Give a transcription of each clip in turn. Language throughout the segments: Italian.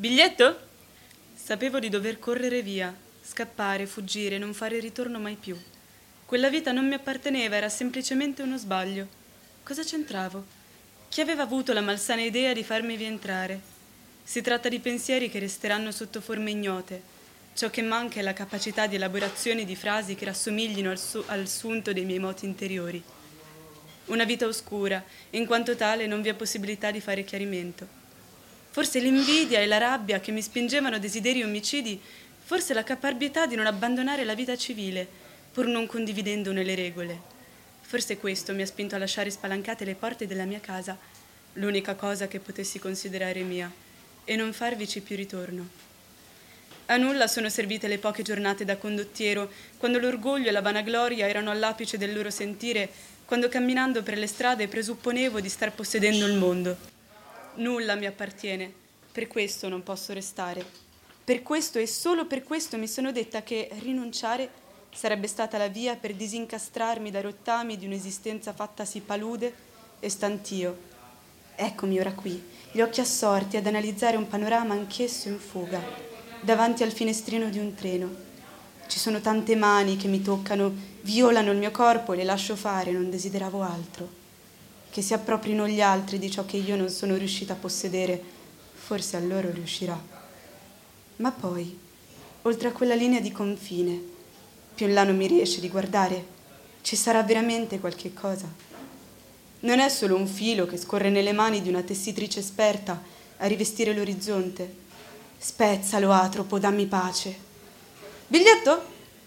Biglietto? Sapevo di dover correre via, scappare, fuggire, non fare ritorno mai più. Quella vita non mi apparteneva, era semplicemente uno sbaglio. Cosa c'entravo? Chi aveva avuto la malsana idea di farmi rientrare? Si tratta di pensieri che resteranno sotto forme ignote. Ciò che manca è la capacità di elaborazione di frasi che rassomiglino al sunto dei miei moti interiori. Una vita oscura, e in quanto tale non vi è possibilità di fare chiarimento. Forse l'invidia e la rabbia che mi spingevano a desideri omicidi, forse la caparbietà di non abbandonare la vita civile, pur non condividendone le regole. Forse questo mi ha spinto a lasciare spalancate le porte della mia casa, l'unica cosa che potessi considerare mia, e non farvici più ritorno. A nulla sono servite le poche giornate da condottiero, quando l'orgoglio e la vanagloria erano all'apice del loro sentire, quando camminando per le strade presupponevo di star possedendo il mondo. Nulla mi appartiene, per questo non posso restare. Per questo e solo per questo mi sono detta che rinunciare sarebbe stata la via per disincastrarmi dai rottami di un'esistenza fattasi palude e stantio. Eccomi ora qui, gli occhi assorti ad analizzare un panorama anch'esso in fuga, davanti al finestrino di un treno. Ci sono tante mani che mi toccano, violano il mio corpo e le lascio fare, non desideravo altro. Che si approprino gli altri di ciò che io non sono riuscita a possedere, forse a loro riuscirà. Ma poi, oltre a quella linea di confine, più in là non mi riesce di guardare, ci sarà veramente qualche cosa. Non è solo un filo che scorre nelle mani di una tessitrice esperta a rivestire l'orizzonte. Spezzalo, atropo, dammi pace. Biglietto?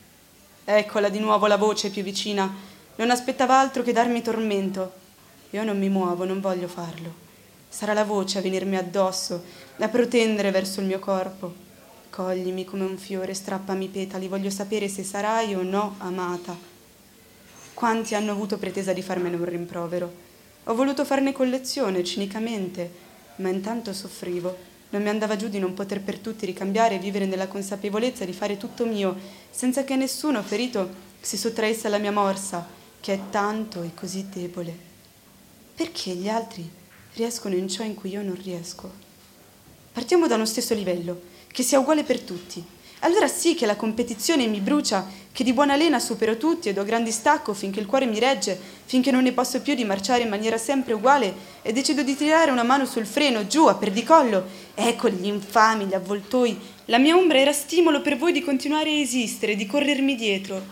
Eccola di nuovo la voce più vicina. Non aspettava altro che darmi tormento. Io non mi muovo, non voglio farlo. Sarà la voce a venirmi addosso, a protendere verso il mio corpo. Coglimi come un fiore, strappami i petali, voglio sapere se sarai o no amata. Quanti hanno avuto pretesa di farmene un rimprovero? Ho voluto farne collezione, cinicamente, ma intanto soffrivo. Non mi andava giù di non poter per tutti ricambiare e vivere nella consapevolezza di fare tutto mio, senza che nessuno ferito si sottraesse alla mia morsa, che è tanto e così debole. Perché gli altri riescono in ciò in cui io non riesco? Partiamo da uno stesso livello, che sia uguale per tutti. Allora sì che la competizione mi brucia, che di buona lena supero tutti e do grandi stacco finché il cuore mi regge, finché non ne posso più di marciare in maniera sempre uguale e decido di tirare una mano sul freno, giù, a perdicollo. Eccoli gli infami, gli avvoltoi. La mia ombra era stimolo per voi di continuare a esistere, di corrermi dietro.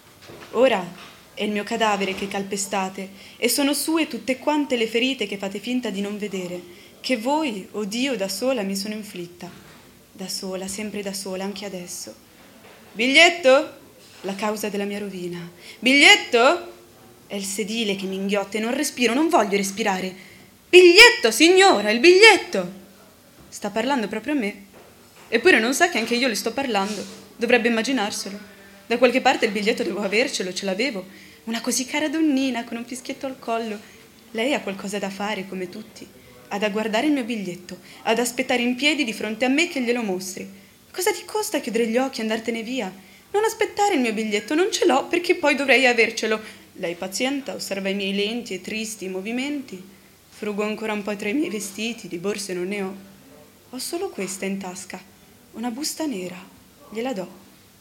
Ora è il mio cadavere che calpestate e sono sue tutte quante le ferite che fate finta di non vedere, che voi, o Dio, da sola mi sono inflitta. Da sola, sempre da sola, anche adesso. Biglietto? La causa della mia rovina. Biglietto? È il sedile che mi inghiotte, non respiro, non voglio respirare. Biglietto, signora, il biglietto! Sta parlando proprio a me. Eppure non sa che anche io le sto parlando. Dovrebbe immaginarselo. Da qualche parte il biglietto devo avercelo, ce l'avevo. Una così cara donnina con un fischietto al collo. Lei ha qualcosa da fare, come tutti. Ha da guardare il mio biglietto, ad aspettare in piedi di fronte a me che glielo mostri. Cosa ti costa chiudere gli occhi e andartene via? Non aspettare il mio biglietto, non ce l'ho perché poi dovrei avercelo. Lei pazienta, osserva i miei lenti e tristi movimenti. Frugo ancora un po' tra i miei vestiti, di borse non ne ho. Ho solo questa in tasca, una busta nera. Gliela do.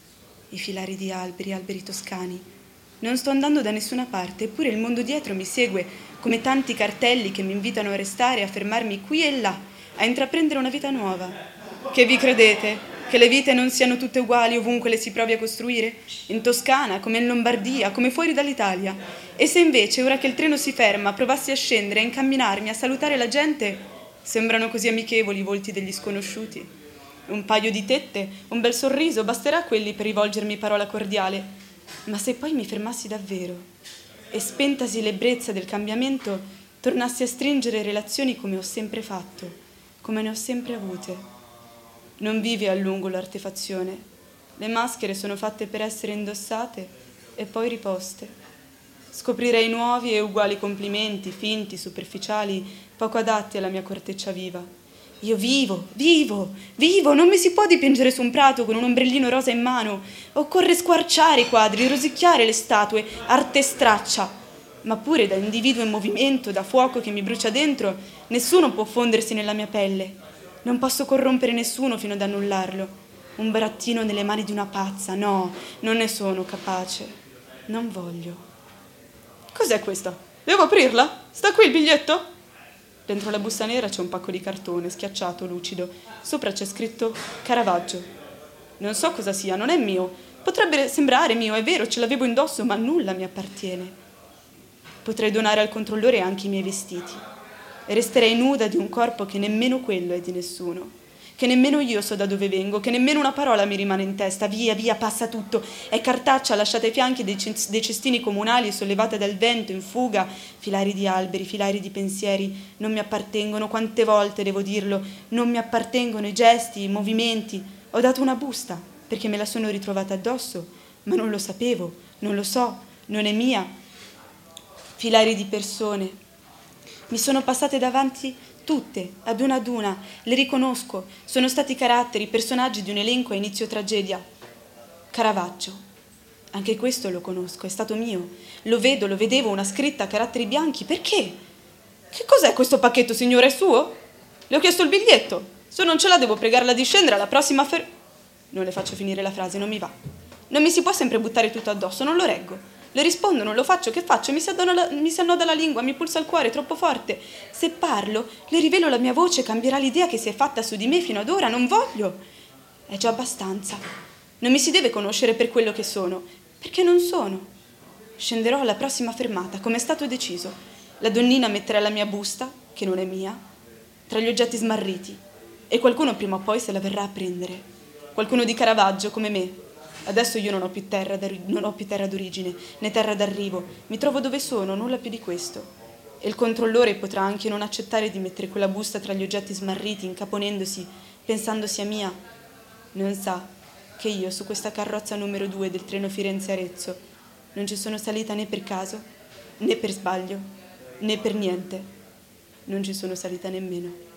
I filari di alberi, alberi toscani. Non sto andando da nessuna parte, eppure il mondo dietro mi segue, come tanti cartelli che mi invitano a restare, a fermarmi qui e là, a intraprendere una vita nuova. Che vi credete? Che le vite non siano tutte uguali ovunque le si provi a costruire? In Toscana, come in Lombardia, come fuori dall'Italia. E se invece, ora che il treno si ferma, provassi a scendere, a incamminarmi, a salutare la gente, sembrano così amichevoli i volti degli sconosciuti. Un paio di tette, un bel sorriso, basterà quelli per rivolgermi parola cordiale. Ma se poi mi fermassi davvero e spentasi l'ebbrezza del cambiamento, tornassi a stringere relazioni come ho sempre fatto, come ne ho sempre avute. Non vive a lungo l'artefazione. Le maschere sono fatte per essere indossate e poi riposte. Scoprirei nuovi e uguali complimenti, finti, superficiali, poco adatti alla mia corteccia viva. Io vivo, non mi si può dipingere su un prato con un ombrellino rosa in mano. Occorre squarciare i quadri, rosicchiare le statue, arte straccia. Ma pure da individuo in movimento, da fuoco che mi brucia dentro, nessuno può fondersi nella mia pelle. Non posso corrompere nessuno fino ad annullarlo. Un barattino nelle mani di una pazza, no, non ne sono capace. Non voglio. Cos'è questa? Devo aprirla? Sta qui il biglietto? Dentro la busta nera c'è un pacco di cartone, schiacciato, lucido. Sopra c'è scritto Caravaggio. Non so cosa sia, non è mio. Potrebbe sembrare mio, è vero, ce l'avevo indosso, ma nulla mi appartiene. Potrei donare al controllore anche i miei vestiti. E resterei nuda di un corpo che nemmeno quello è di nessuno. Che nemmeno io so da dove vengo, che nemmeno una parola mi rimane in testa. Via, via, passa tutto. È cartaccia lasciata ai fianchi dei cestini comunali, sollevata dal vento, in fuga. Filari di alberi, filari di pensieri. Non mi appartengono, quante volte devo dirlo. Non mi appartengono i gesti, i movimenti. Ho dato una busta, perché me la sono ritrovata addosso. Ma non lo sapevo, non lo so, non è mia. Filari di persone. Mi sono passate davanti tutte, ad una, le riconosco, sono stati caratteri, personaggi di un elenco a inizio tragedia. Caravaggio, anche questo lo conosco, è stato mio. Lo vedo, lo vedevo, una scritta a caratteri bianchi, perché? Che cos'è questo pacchetto, signore, è suo? Le ho chiesto il biglietto, se non ce l'ha devo pregarla di scendere alla prossima Non le faccio finire la frase, non mi va. Non mi si può sempre buttare tutto addosso, non lo reggo. Le rispondo, non lo faccio, che faccio? Mi si annoda la lingua, mi pulsa il cuore troppo forte. Se parlo, le rivelo la mia voce, cambierà l'idea che si è fatta su di me fino ad ora, non voglio. È già abbastanza. Non mi si deve conoscere per quello che sono, perché non sono. Scenderò alla prossima fermata, come è stato deciso. La donnina metterà la mia busta, che non è mia, tra gli oggetti smarriti, e qualcuno prima o poi se la verrà a prendere. Qualcuno di Caravaggio, come me. Adesso io non ho più terra d'origine, né terra d'arrivo. Mi trovo dove sono, nulla più di questo. E il controllore potrà anche non accettare di mettere quella busta tra gli oggetti smarriti, incaponendosi, pensando sia mia. Non sa che io, su questa carrozza numero 2 del treno Firenze-Arezzo, non ci sono salita né per caso, né per sbaglio, né per niente. Non ci sono salita nemmeno.